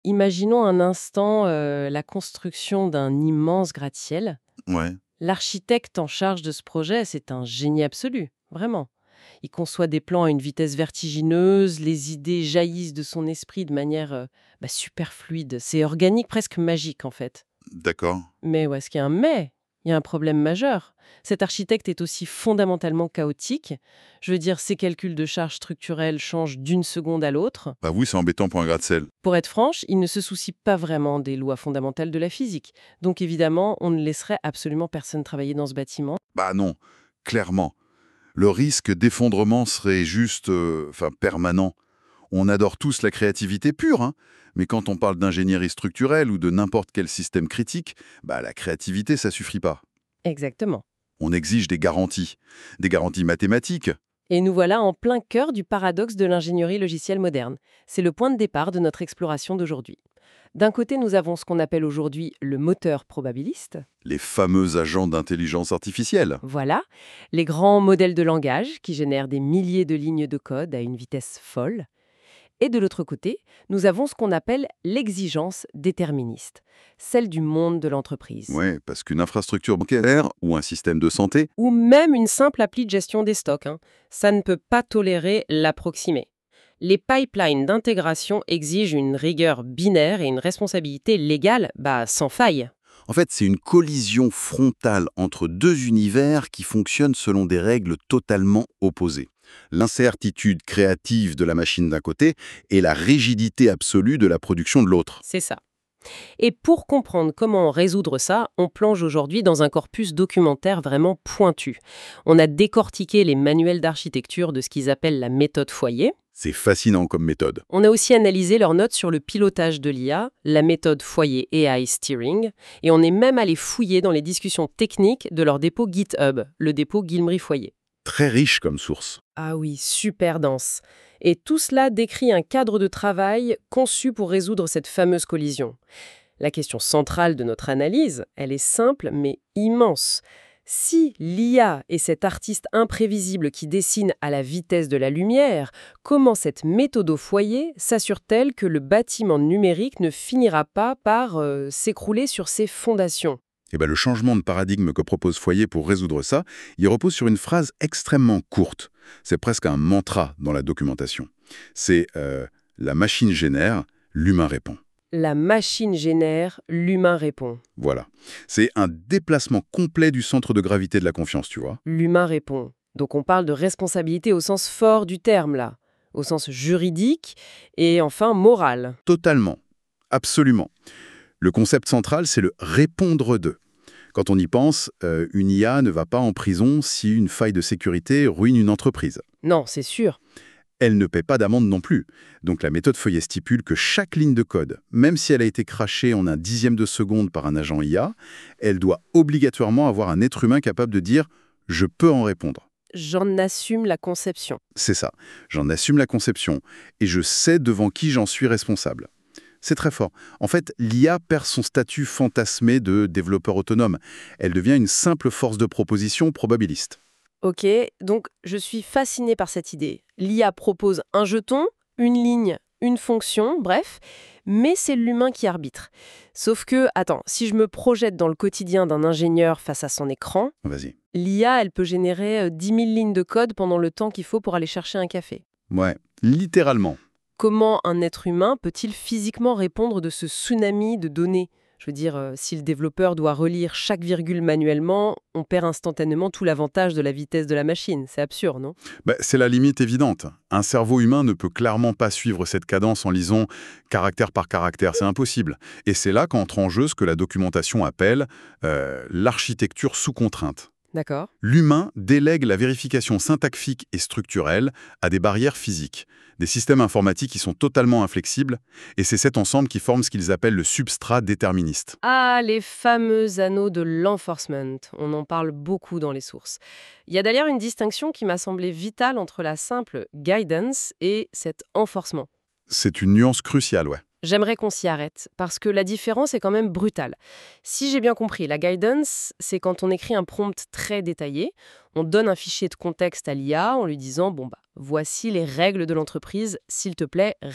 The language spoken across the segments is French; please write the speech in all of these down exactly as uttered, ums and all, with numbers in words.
Imaginons un instant euh, la construction d'un immense gratte-ciel. Ouais, L'architecte en charge de ce projet, c'est un génie absolu, vraiment. Il conçoit des plans à une vitesse vertigineuse, les idées jaillissent de son esprit de manière euh, bah, super fluide. C'est organique, presque magique en fait. d'accord. Mais où est-ce qu'il y a un mais? Il y a un problème majeur. Cet architecte est aussi fondamentalement chaotique. Je veux dire, ses calculs de charges structurelles changent d'une seconde à l'autre. Bah oui, c'est embêtant pour un gratte-ciel. Pour être franche, il ne se soucie pas vraiment des lois fondamentales de la physique. Donc évidemment, on ne laisserait absolument personne travailler dans ce bâtiment. Bah non, clairement. Le risque d'effondrement serait juste, euh, enfin, permanent. On adore tous la créativité pure, hein, mais quand on parle d'ingénierie structurelle ou de n'importe quel système critique, bah la créativité, ça suffit pas. Exactement. On exige des garanties. Des garanties mathématiques. Et nous voilà en plein cœur du paradoxe de l'ingénierie logicielle moderne. C'est le point de départ de notre exploration d'aujourd'hui. D'un côté, nous avons ce qu'on appelle aujourd'hui le moteur probabiliste. Les fameux agents d'intelligence artificielle. Voilà, les grands modèles de langage qui génèrent des milliers de lignes de code à une vitesse folle. Et de l'autre côté, nous avons ce qu'on appelle l'exigence déterministe, celle du monde de l'entreprise. Ouais, parce qu'une infrastructure bancaire ou un système de santé, Ou même une simple appli de gestion des stocks, hein, ça ne peut pas tolérer l'approximé. Les pipelines d'intégration exigent une rigueur binaire et une responsabilité légale, bah, sans faille. en fait, c'est une collision frontale entre deux univers qui fonctionnent selon des règles totalement opposées. L'incertitude créative de la machine d'un côté et la rigidité absolue de la production de l'autre. C'est ça. Et pour comprendre comment résoudre ça, on plonge aujourd'hui dans un corpus documentaire vraiment pointu. On a décortiqué les manuels d'architecture de ce qu'ils appellent la méthode foyer. C'est fascinant comme méthode. On a aussi analysé leurs notes sur le pilotage de l'I A, la méthode foyer A I Steering, et on est même allé fouiller dans les discussions techniques de leur dépôt GitHub, le dépôt Guillemry Foyer. Très riche comme source. Ah oui, super dense. Et tout cela décrit un cadre de travail conçu pour résoudre cette fameuse collision. La question centrale de notre analyse, elle est simple mais immense. Si l'I A est cet artiste imprévisible qui dessine à la vitesse de la lumière, comment cette méthode au foyer s'assure-t-elle que le bâtiment numérique ne finira pas par euh, s'écrouler sur ses fondations? Et ben, le changement de paradigme que propose Foyer pour résoudre ça, il repose sur une phrase extrêmement courte. C'est presque un mantra dans la documentation. C'est euh, la machine génère, l'humain répond. La machine génère, l'humain répond. Voilà. C'est un déplacement complet du centre de gravité de la confiance, tu vois. L'humain répond. Donc on parle de responsabilité au sens fort du terme là, au sens juridique et enfin moral. Totalement. Absolument. Le concept central, c'est le répondre de. Quand on y pense, euh, une I A ne va pas en prison si une faille de sécurité ruine une entreprise. Non, c'est sûr. Elle ne paie pas d'amende non plus. Donc la méthode Foyer stipule que chaque ligne de code, même si elle a été crachée en un dixième de seconde par un agent I A, elle doit obligatoirement avoir un être humain capable de dire « je peux en répondre ». J'en assume la conception. C'est ça, j'en assume la conception et je sais devant qui j'en suis responsable. C'est très fort. En fait, l'I A perd son statut fantasmé de développeur autonome. Elle devient une simple force de proposition probabiliste. Ok, donc je suis fascinée par cette idée. L'I A propose un jeton, une ligne, une fonction, bref, mais c'est l'humain qui arbitre. Sauf que, attends, si je me projette dans le quotidien d'un ingénieur face à son écran, Vas-y. l'I A, elle peut générer euh, dix mille lignes de code pendant le temps qu'il faut pour aller chercher un café. Ouais, littéralement. Comment un être humain peut-il physiquement répondre de ce tsunami de données? Je veux dire, euh, si le développeur doit relire chaque virgule manuellement, on perd instantanément tout l'avantage de la vitesse de la machine. C'est absurde, non? Bah, c'est la limite évidente. Un cerveau humain ne peut clairement pas suivre cette cadence en lisant caractère par caractère. C'est impossible. Et c'est là qu'entre en jeu ce que la documentation appelle euh, l'architecture sous contrainte. D'accord. L'humain délègue la vérification syntaxique et structurelle à des barrières physiques, des systèmes informatiques qui sont totalement inflexibles, et c'est cet ensemble qui forme ce qu'ils appellent le substrat déterministe. Ah, les fameux anneaux de l'enforcement. On en parle beaucoup dans les sources. Il y a d'ailleurs une distinction qui m'a semblé vitale entre la simple guidance et cet enforcement. C'est une nuance cruciale, ouais. J'aimerais qu'on s'y arrête, parce que la différence est quand même brutale. Si j'ai bien compris, la guidance, c'est quand on écrit un prompt très détaillé, on donne un fichier de contexte à l'I A en lui disant « bon bah, voici les règles de l'entreprise, s'il te plaît, respecte-les ».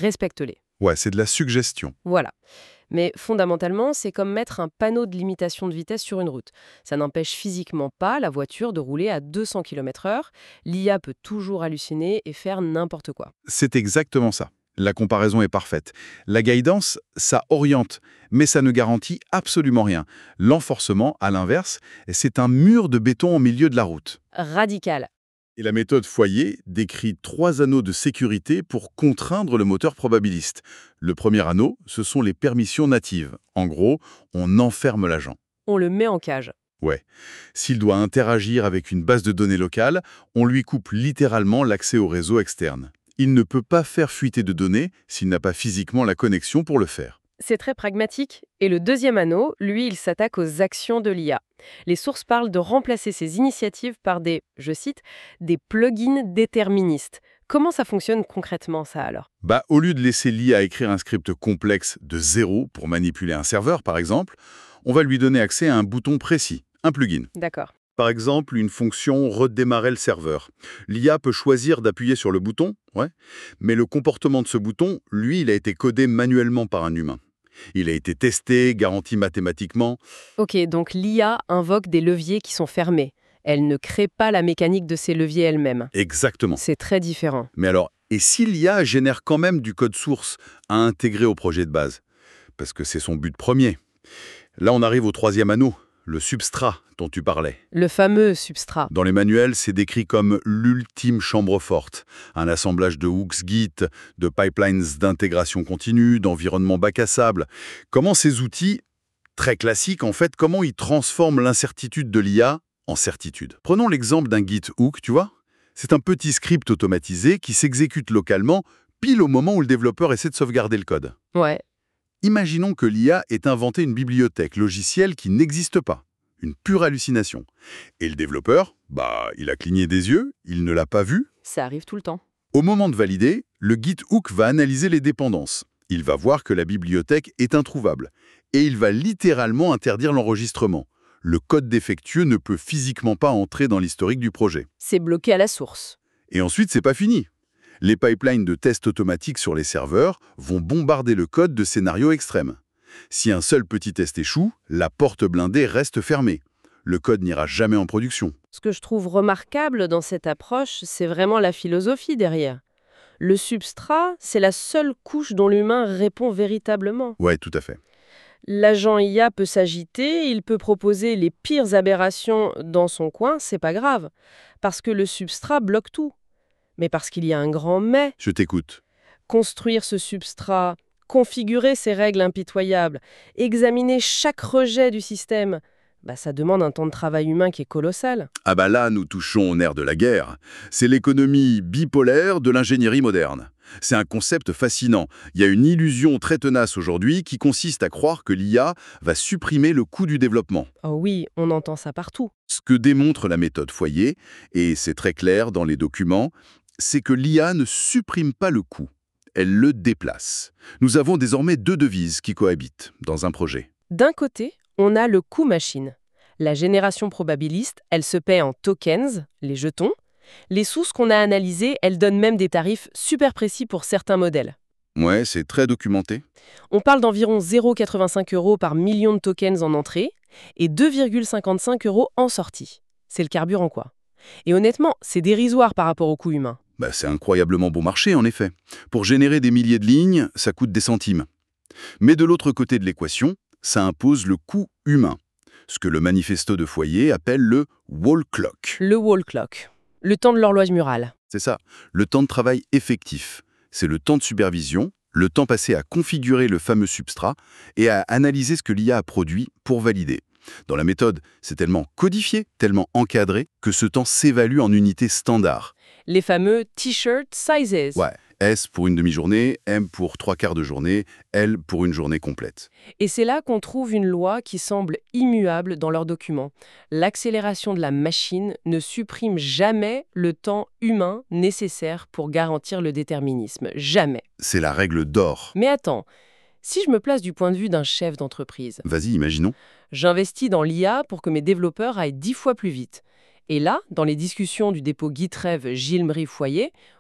Ouais, c'est de la suggestion. Voilà. Mais fondamentalement, c'est comme mettre un panneau de limitation de vitesse sur une route. Ça n'empêche physiquement pas la voiture de rouler à deux cents kilomètres heure. L'I A peut toujours halluciner et faire n'importe quoi. C'est exactement ça. La comparaison est parfaite. La guidance, ça oriente, mais ça ne garantit absolument rien. L'enforcement, à l'inverse, c'est un mur de béton au milieu de la route. Radical. Et la méthode Foyer décrit trois anneaux de sécurité pour contraindre le moteur probabiliste. Le premier anneau, ce sont les permissions natives. En gros, on enferme l'agent. On le met en cage. Ouais. S'il doit interagir avec une base de données locale, on lui coupe littéralement l'accès au réseau externe. Il ne peut pas faire fuiter de données s'il n'a pas physiquement la connexion pour le faire. C'est très pragmatique. Et le deuxième anneau, lui, il s'attaque aux actions de l'I A. Les sources parlent de remplacer ces initiatives par des, je cite, des plugins déterministes. Comment ça fonctionne concrètement, ça, alors? Bah, au lieu de laisser l'I A écrire un script complexe de zéro pour manipuler un serveur, par exemple, on va lui donner accès à un bouton précis, un plugin. D'accord. Par exemple, une fonction « redémarrer le serveur ». L'I A peut choisir d'appuyer sur le bouton, ouais, mais le comportement de ce bouton, lui, il a été codé manuellement par un humain. Il a été testé, garanti mathématiquement. Ok, donc l'I A invoque des leviers qui sont fermés. Elle ne crée pas la mécanique de ces leviers elle-même. Exactement. C'est très différent. Mais alors, et si l'I A génère quand même du code source à intégrer au projet de base? Parce que c'est son but premier. Là, on arrive au troisième anneau, le substrat dont tu parlais. Le fameux substrat. Dans les manuels, c'est décrit comme l'ultime chambre forte, un assemblage de hooks Git, de pipelines d'intégration continue, d'environnements bac à sable. Comment ces outils, très classiques en fait, comment ils transforment l'incertitude de l'I A en certitude? Prenons l'exemple d'un Git hook, tu vois? C'est un petit script automatisé qui s'exécute localement pile au moment où le développeur essaie de sauvegarder le code. Ouais. Imaginons que l'I A ait inventé une bibliothèque logicielle qui n'existe pas. Une pure hallucination. Et le développeur, bah, il a cligné des yeux, il ne l'a pas vu. Ça arrive tout le temps. Au moment de valider, le Git hook va analyser les dépendances. Il va voir que la bibliothèque est introuvable. Et il va littéralement interdire l'enregistrement. Le code défectueux ne peut physiquement pas entrer dans l'historique du projet. C'est bloqué à la source. Et ensuite, c'est pas fini. Les pipelines de tests automatiques sur les serveurs vont bombarder le code de scénarios extrêmes. Si un seul petit test échoue, la porte blindée reste fermée. Le code n'ira jamais en production. Ce que je trouve remarquable dans cette approche, c'est vraiment la philosophie derrière. Le substrat, c'est la seule couche dont l'humain répond véritablement. Ouais, tout à fait. L'agent I A peut s'agiter, il peut proposer les pires aberrations dans son coin, c'est pas grave, parce que le substrat bloque tout. Mais parce qu'il y a un grand mais. Je t'écoute. Construire ce substrat, configurer ces règles impitoyables, examiner chaque rejet du système, bah ça demande un temps de travail humain qui est colossal. Ah bah là, nous touchons au nerf de la guerre. C'est l'économie bipolaire de l'ingénierie moderne. C'est un concept fascinant. Il y a une illusion très tenace aujourd'hui qui consiste à croire que l'I A va supprimer le coût du développement. Oh oui, on entend ça partout. Ce que démontre la méthode Foyer, et c'est très clair dans les documents, c'est que l'I A ne supprime pas le coût. Elle le déplace. Nous avons désormais deux devises qui cohabitent dans un projet. D'un côté, on a le coût machine. La génération probabiliste, elle se paie en tokens, les jetons. Les sources qu'on a analysées, elles donnent même des tarifs super précis pour certains modèles. Ouais, c'est très documenté. On parle d'environ zéro virgule quatre-vingt-cinq euros par million de tokens en entrée et deux virgule cinquante-cinq euros en sortie. C'est le carburant, quoi. Et honnêtement, c'est dérisoire par rapport au coût humain. Bah, c'est incroyablement bon marché, en effet. Pour générer des milliers de lignes, ça coûte des centimes. Mais de l'autre côté de l'équation, ça impose le coût humain, ce que le manifesto de Foyer appelle le wall clock. Le wall clock, le temps de l'horloge murale. C'est ça, le temps de travail effectif. C'est le temps de supervision, le temps passé à configurer le fameux substrat et à analyser ce que l'I A a produit pour valider. Dans la méthode, c'est tellement codifié, tellement encadré, que ce temps s'évalue en unités standards. Les fameux T-shirt sizes. Ouais, S pour une demi-journée, M pour trois quarts de journée, L pour une journée complète. Et c'est là qu'on trouve une loi qui semble immuable dans leurs documents. L'accélération de la machine ne supprime jamais le temps humain nécessaire pour garantir le déterminisme. Jamais. C'est la règle d'or. Mais attends, si je me place du point de vue d'un chef d'entreprise, Vas-y, imaginons. j'investis dans l'I A pour que mes développeurs aillent dix fois plus vite. Et là, dans les discussions du dépôt GitRev Gilles Mry Foyer,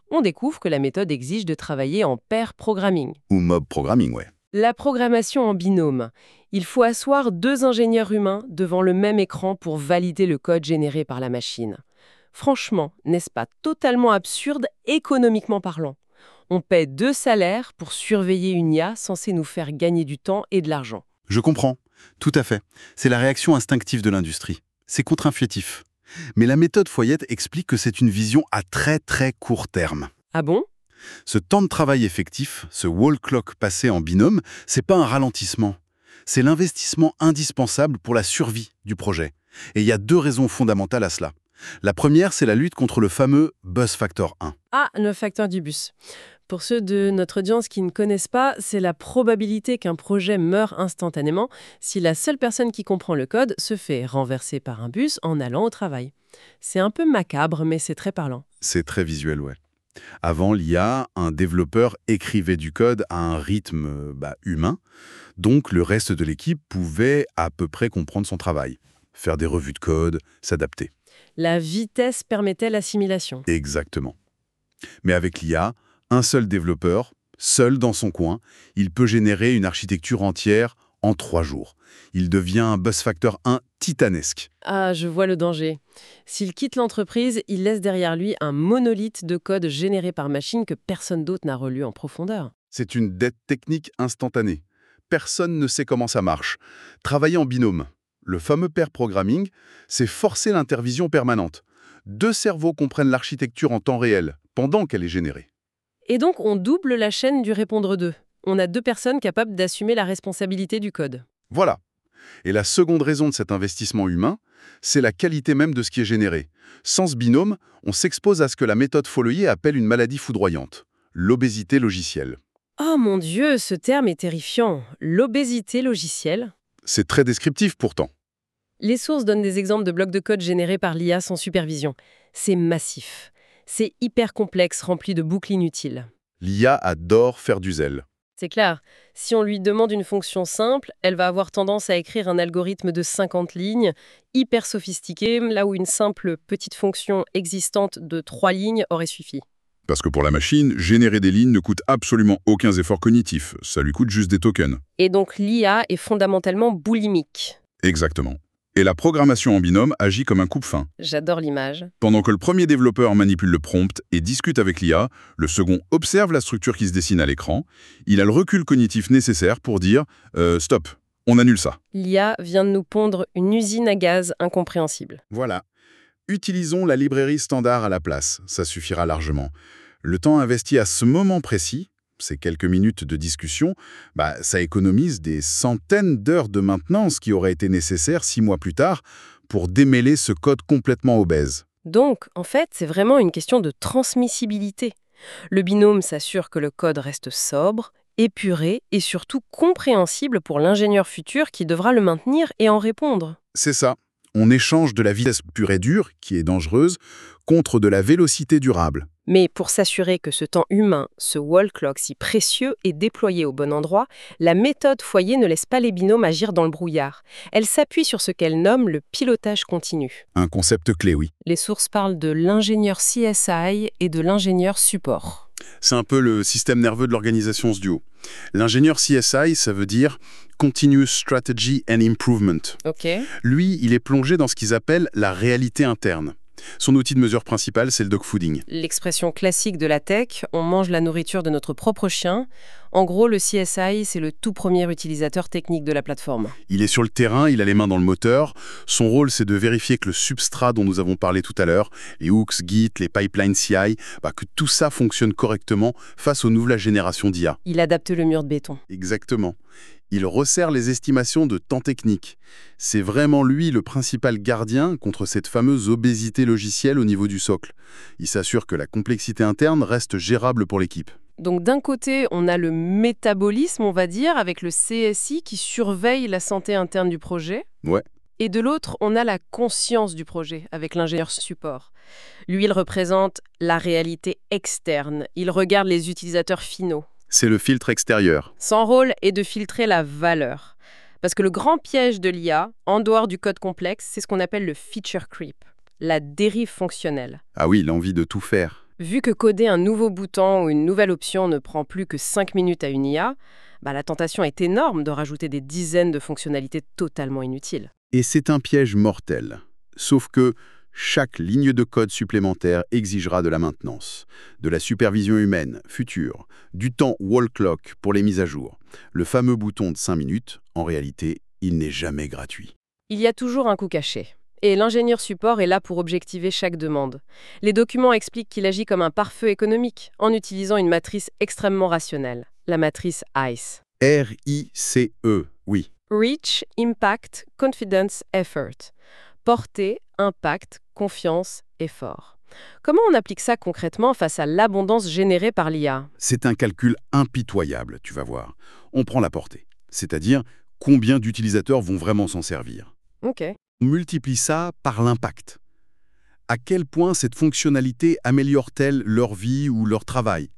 on découvre que la méthode exige de travailler en pair programming. Ou mob programming, ouais. La programmation en binôme. Il faut asseoir deux ingénieurs humains devant le même écran pour valider le code généré par la machine. Franchement, n'est-ce pas totalement absurde économiquement parlant? On paie deux salaires pour surveiller une I A censée nous faire gagner du temps et de l'argent. Je comprends, tout à fait. C'est la réaction instinctive de l'industrie. C'est contre-intuitif. Mais la méthode Foyette explique que c'est une vision à très très court terme. Ah bon? Ce temps de travail effectif, ce wall clock passé en binôme, c'est pas un ralentissement. C'est l'investissement indispensable pour la survie du projet. Et il y a deux raisons fondamentales à cela. La première, c'est la lutte contre le fameux buzz factor un. Ah, le facteur du bus. Pour ceux de notre audience qui ne connaissent pas, c'est la probabilité qu'un projet meure instantanément si la seule personne qui comprend le code se fait renverser par un bus en allant au travail. C'est un peu macabre, mais c'est très parlant. C'est très visuel, ouais. Avant l'I A, un développeur écrivait du code à un rythme bah, humain, donc le reste de l'équipe pouvait à peu près comprendre son travail, faire des revues de code, s'adapter. La vitesse permettait l'assimilation. Exactement. Mais avec l'I A, un seul développeur, seul dans son coin, il peut générer une architecture entière en trois jours. Il devient un buzz factor un titanesque. Ah, je vois le danger. S'il quitte l'entreprise, il laisse derrière lui un monolithe de code généré par machine que personne d'autre n'a relu en profondeur. C'est une dette technique instantanée. Personne ne sait comment ça marche. Travailler en binôme, le fameux pair programming, c'est forcer l'intervision permanente. Deux cerveaux comprennent l'architecture en temps réel, pendant qu'elle est générée. Et donc, on double la chaîne du répondre deux. On a deux personnes capables d'assumer la responsabilité du code. Voilà. Et la seconde raison de cet investissement humain, c'est la qualité même de ce qui est généré. Sans ce binôme, on s'expose à ce que la méthode Folloyer appelle une maladie foudroyante, l'obésité logicielle. Oh mon Dieu, ce terme est terrifiant. L'obésité logicielle. C'est très descriptif pourtant. Les sources donnent des exemples de blocs de code générés par l'I A sans supervision. C'est massif. C'est hyper complexe, rempli de boucles inutiles. L'I A adore faire du zèle. C'est clair, si on lui demande une fonction simple, elle va avoir tendance à écrire un algorithme de cinquante lignes, hyper sophistiqué, là où une simple petite fonction existante de trois lignes aurait suffi. Parce que pour la machine, générer des lignes ne coûte absolument aucun effort cognitif. Ça lui coûte juste des tokens. Et donc l'I A est fondamentalement boulimique. Exactement. Et la programmation en binôme agit comme un coupe-faim. J'adore l'image. Pendant que le premier développeur manipule le prompt et discute avec l'I A, le second observe la structure qui se dessine à l'écran. Il a le recul cognitif nécessaire pour dire euh, « stop, on annule ça ». L'I A vient de nous pondre une usine à gaz incompréhensible. Voilà. Utilisons la librairie standard à la place, ça suffira largement. Le temps investi à ce moment précis, ces quelques minutes de discussion, bah, ça économise des centaines d'heures de maintenance qui auraient été nécessaires six mois plus tard pour démêler ce code complètement obèse. Donc, en fait, c'est vraiment une question de transmissibilité. Le binôme s'assure que le code reste sobre, épuré et surtout compréhensible pour l'ingénieur futur qui devra le maintenir et en répondre. C'est ça. On échange de la vitesse pure et dure, qui est dangereuse, contre de la vélocité durable. Mais pour s'assurer que ce temps humain, ce wall clock si précieux, est déployé au bon endroit, la méthode Foyer ne laisse pas les binômes agir dans le brouillard. Elle s'appuie sur ce qu'elle nomme le pilotage continu. Un concept clé, oui. Les sources parlent de l'ingénieur C S I et de l'ingénieur support. C'est un peu le système nerveux de l'organisation, ce duo. L'ingénieur C S I, ça veut dire Continuous Strategy and Improvement. Ok. Lui, il est plongé dans ce qu'ils appellent la réalité interne. Son outil de mesure principal, c'est le dogfooding. L'expression classique de la tech, on mange la nourriture de notre propre chien. En gros, le C S I, c'est le tout premier utilisateur technique de la plateforme. Il est sur le terrain, il a les mains dans le moteur. Son rôle, c'est de vérifier que le substrat dont nous avons parlé tout à l'heure, les hooks, Git, les pipelines C I, bah, que tout ça fonctionne correctement face aux nouvelles générations d'I A. Il adapte le mur de béton. Exactement. Il resserre les estimations de temps technique. C'est vraiment lui le principal gardien contre cette fameuse obésité logicielle au niveau du socle. Il s'assure que la complexité interne reste gérable pour l'équipe. Donc d'un côté, on a le métabolisme, on va dire, avec le C S I qui surveille la santé interne du projet. Ouais. Et de l'autre, on a la conscience du projet, avec l'ingénieur support. Lui, il représente la réalité externe. Il regarde les utilisateurs finaux. C'est le filtre extérieur. Son rôle est de filtrer la valeur. Parce que le grand piège de l'I A, en dehors du code complexe, c'est ce qu'on appelle le feature creep, la dérive fonctionnelle. Ah oui, l'envie de tout faire. Vu que coder un nouveau bouton ou une nouvelle option ne prend plus que cinq minutes à une I A, bah, la tentation est énorme de rajouter des dizaines de fonctionnalités totalement inutiles. Et c'est un piège mortel. Sauf que chaque ligne de code supplémentaire exigera de la maintenance, de la supervision humaine future, du temps wall clock pour les mises à jour. Le fameux bouton de cinq minutes, en réalité, il n'est jamais gratuit. Il y a toujours un coût caché. Et l'ingénieur support est là pour objectiver chaque demande. Les documents expliquent qu'il agit comme un pare-feu économique, en utilisant une matrice extrêmement rationnelle, la matrice I C E. R I C E, oui. Reach, Impact, Confidence, Effort. Portée, impact, confiance, effort. Comment on applique ça concrètement face à l'abondance générée par l'I A? C'est un calcul impitoyable, tu vas voir. On prend la portée, c'est-à-dire combien d'utilisateurs vont vraiment s'en servir. Ok. On multiplie ça par l'impact. À quel point cette fonctionnalité améliore-t-elle leur vie ou leur travail?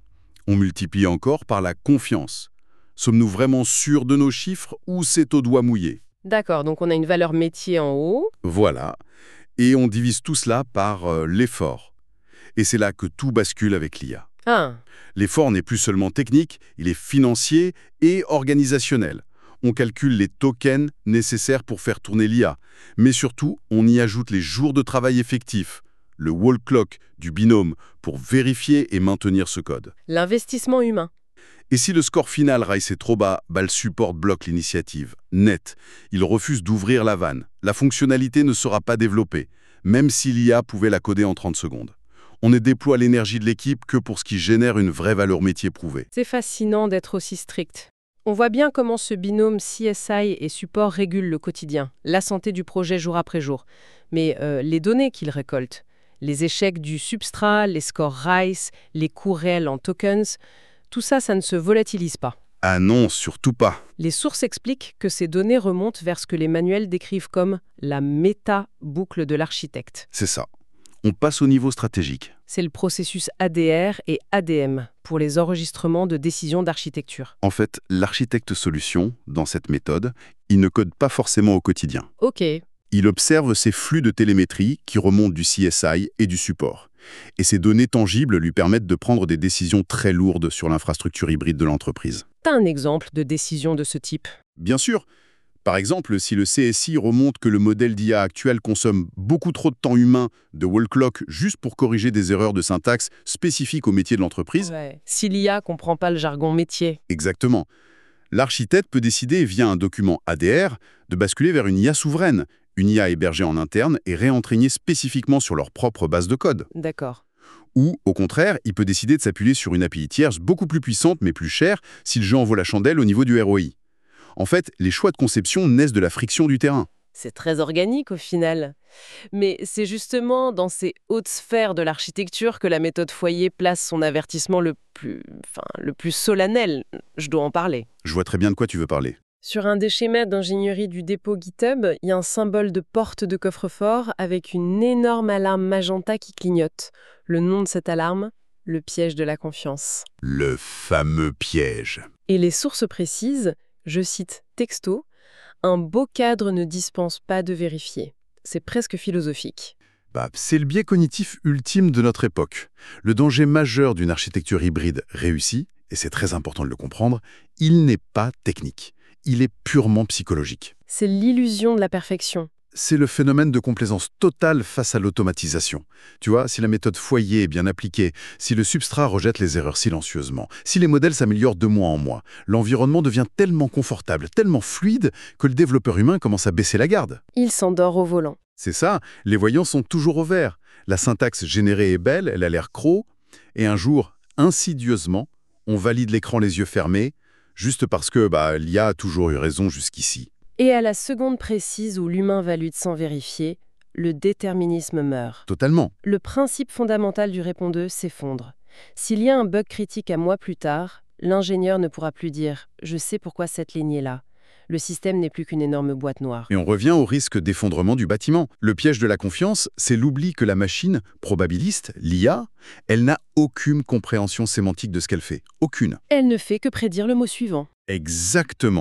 On multiplie encore par la confiance. Sommes-nous vraiment sûrs de nos chiffres ou c'est au doigt mouillé? D'accord, donc on a une valeur métier en haut. Voilà. Et on divise tout cela par euh, l'effort. Et c'est là que tout bascule avec l'I A. Ah, L'effort n'est plus seulement technique, il est financier et organisationnel. On calcule les tokens nécessaires pour faire tourner l'I A. Mais surtout, on y ajoute les jours de travail effectifs, le wall clock du binôme pour vérifier et maintenir ce code. l'investissement humain. Et si le score final raisse trop bas, bah, le support bloque l'initiative. Net. Il refuse d'ouvrir la vanne. La fonctionnalité ne sera pas développée, même si l'I A pouvait la coder en trente secondes. On ne déploie l'énergie de l'équipe que pour ce qui génère une vraie valeur métier prouvée. C'est fascinant d'être aussi strict. On voit bien comment ce binôme C S I et support régule le quotidien, la santé du projet jour après jour. Mais euh, les données qu'il récolte, les échecs du substrat, les scores RICE, les coûts réels en tokens, tout ça, ça ne se volatilise pas. Ah non, surtout pas. Les sources expliquent que ces données remontent vers ce que les manuels décrivent comme la méta-boucle de l'architecte. C'est ça. On passe au niveau stratégique. C'est le processus A D R et A D M pour les enregistrements de décisions d'architecture. En fait, l'architecte solution, dans cette méthode, il ne code pas forcément au quotidien. Ok, Il observe ces flux de télémétrie qui remontent du C S I et du support. Et ces données tangibles lui permettent de prendre des décisions très lourdes sur l'infrastructure hybride de l'entreprise. t'as un exemple de décision de ce type? Bien sûr. Par exemple, si le C S I remonte que le modèle d'I A actuel consomme beaucoup trop de temps humain de wall clock juste pour corriger des erreurs de syntaxe spécifiques au métier de l'entreprise, Ouais. Si l'I A comprend pas le jargon métier. exactement. L'architecte peut décider, via un document A D R, de basculer vers une I A souveraine, une I A hébergée en interne et réentraînée spécifiquement sur leur propre base de code. D'accord. Ou, au contraire, il peut décider de s'appuyer sur une A P I tierce beaucoup plus puissante mais plus chère si le jeu en vaut la chandelle au niveau du R O I. En fait, les choix de conception naissent de la friction du terrain. C'est très organique au final. Mais c'est justement dans ces hautes sphères de l'architecture que la méthode Foyer place son avertissement le plus, enfin, le plus solennel. Je dois en parler. Je vois très bien de quoi tu veux parler. Sur un des schémas d'ingénierie du dépôt GitHub, il y a un symbole de porte de coffre-fort avec une énorme alarme magenta qui clignote. Le nom de cette alarme, le piège de la confiance. Le fameux piège. Et les sources précisent, je cite texto, « Un beau cadre ne dispense pas de vérifier ». C'est presque philosophique. Bah, c'est le biais cognitif ultime de notre époque. Le danger majeur d'une architecture hybride réussie, et c'est très important de le comprendre, il n'est pas technique. Il est purement psychologique. C'est l'illusion de la perfection. C'est le phénomène de complaisance totale face à l'automatisation. Tu vois, si la méthode Foyer est bien appliquée, si le substrat rejette les erreurs silencieusement, si les modèles s'améliorent de mois en mois, l'environnement devient tellement confortable, tellement fluide, que le développeur humain commence à baisser la garde. Il s'endort au volant. C'est ça, les voyants sont toujours au vert. La syntaxe générée est belle, elle a l'air croc, et un jour, insidieusement, on valide l'écran les yeux fermés, juste parce que bah, l'I A a toujours eu raison jusqu'ici. Et à la seconde précise où l'humain valide sans vérifier, le déterminisme meurt. Totalement. Le principe fondamental du répondeur s'effondre. S'il y a un bug critique un mois plus tard, l'ingénieur ne pourra plus dire « je sais pourquoi cette ligne est là ». Le système n'est plus qu'une énorme boîte noire. Et on revient au risque d'effondrement du bâtiment. Le piège de la confiance, c'est l'oubli que la machine, probabiliste, l'I A, elle n'a aucune compréhension sémantique de ce qu'elle fait. Aucune. Elle ne fait que prédire le mot suivant. Exactement.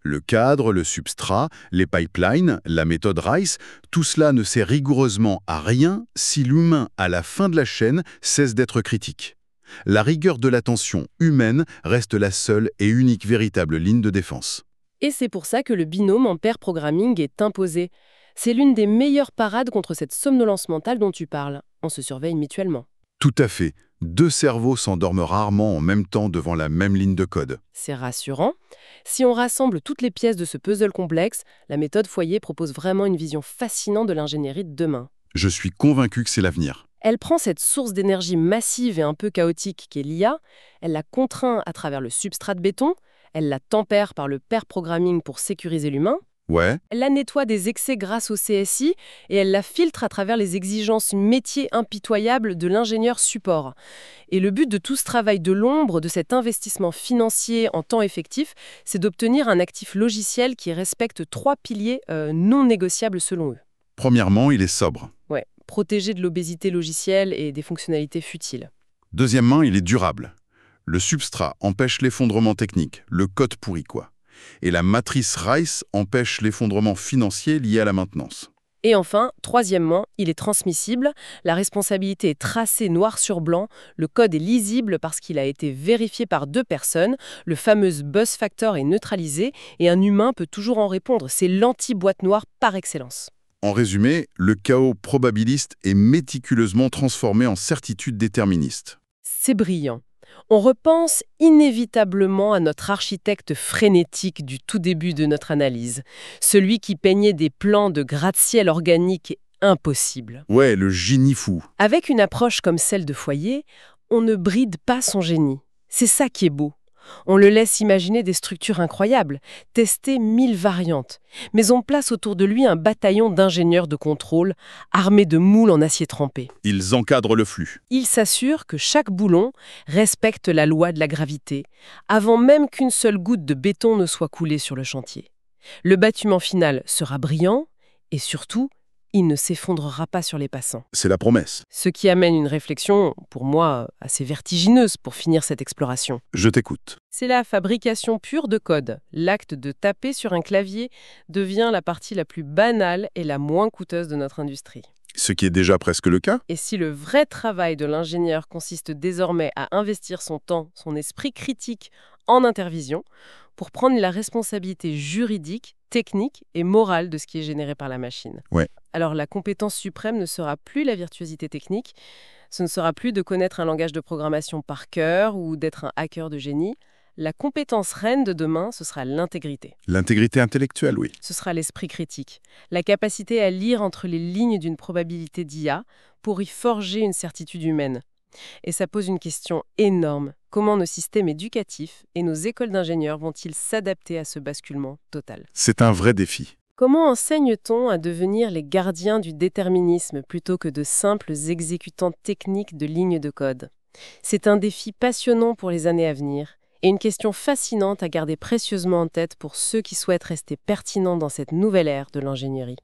Le cadre, le substrat, les pipelines, la méthode Rice, tout cela ne sert rigoureusement à rien si l'humain, à la fin de la chaîne, cesse d'être critique. La rigueur de l'attention humaine reste la seule et unique véritable ligne de défense. Et c'est pour ça que le binôme en pair programming est imposé. C'est l'une des meilleures parades contre cette somnolence mentale dont tu parles. On se surveille mutuellement. Tout à fait. Deux cerveaux s'endorment rarement en même temps devant la même ligne de code. C'est rassurant. Si on rassemble toutes les pièces de ce puzzle complexe, la méthode Foyer propose vraiment une vision fascinante de l'ingénierie de demain. Je suis convaincu que c'est l'avenir. Elle prend cette source d'énergie massive et un peu chaotique qu'est l'I A, elle la contraint à travers le substrat de béton, elle la tempère par le pair programming pour sécuriser l'humain, Ouais, elle la nettoie des excès grâce au C S I et elle la filtre à travers les exigences métiers impitoyables de l'ingénieur support. Et le but de tout ce travail de l'ombre, de cet investissement financier en temps effectif, c'est d'obtenir un actif logiciel qui respecte trois piliers euh, non négociables selon eux. premièrement, il est sobre. Ouais, protéger de l'obésité logicielle et des fonctionnalités futiles. Deuxièmement, il est durable. Le substrat empêche l'effondrement technique, le code pourri quoi. Et la matrice Rice empêche l'effondrement financier lié à la maintenance. Et enfin, troisièmement, il est transmissible, la responsabilité est tracée noir sur blanc, le code est lisible parce qu'il a été vérifié par deux personnes, le fameux buzz factor est neutralisé et un humain peut toujours en répondre. C'est l'anti-boîte noire par excellence. En résumé, le chaos probabiliste est méticuleusement transformé en certitude déterministe. C'est brillant. On repense inévitablement à notre architecte frénétique du tout début de notre analyse, celui qui peignait des plans de gratte-ciel organique impossibles. Ouais, le génie fou. Avec une approche comme celle de Foyer, on ne bride pas son génie. C'est ça qui est beau. On le laisse imaginer des structures incroyables, tester mille variantes. Mais on place autour de lui un bataillon d'ingénieurs de contrôle, armés de moules en acier trempé. Ils encadrent le flux. Il s'assure que chaque boulon respecte la loi de la gravité, avant même qu'une seule goutte de béton ne soit coulée sur le chantier. Le bâtiment final sera brillant, et surtout, il ne s'effondrera pas sur les passants. C'est la promesse. Ce qui amène une réflexion, pour moi, assez vertigineuse pour finir cette exploration. Je t'écoute. C'est la fabrication pure de code. L'acte de taper sur un clavier devient la partie la plus banale et la moins coûteuse de notre industrie. Ce qui est déjà presque le cas. Et si le vrai travail de l'ingénieur consiste désormais à investir son temps, son esprit critique en intervision, pour prendre la responsabilité juridique, technique et morale de ce qui est généré par la machine. Ouais. Alors la compétence suprême ne sera plus la virtuosité technique, ce ne sera plus de connaître un langage de programmation par cœur ou d'être un hacker de génie. La compétence reine de demain, ce sera l'intégrité. L'intégrité intellectuelle, oui. Ce sera l'esprit critique, la capacité à lire entre les lignes d'une probabilité d'I A pour y forger une certitude humaine. Et ça pose une question énorme. Comment nos systèmes éducatifs et nos écoles d'ingénieurs vont-ils s'adapter à ce basculement total ? C'est un vrai défi. Comment enseigne-t-on à devenir les gardiens du déterminisme plutôt que de simples exécutants techniques de lignes de code ? C'est un défi passionnant pour les années à venir et une question fascinante à garder précieusement en tête pour ceux qui souhaitent rester pertinents dans cette nouvelle ère de l'ingénierie.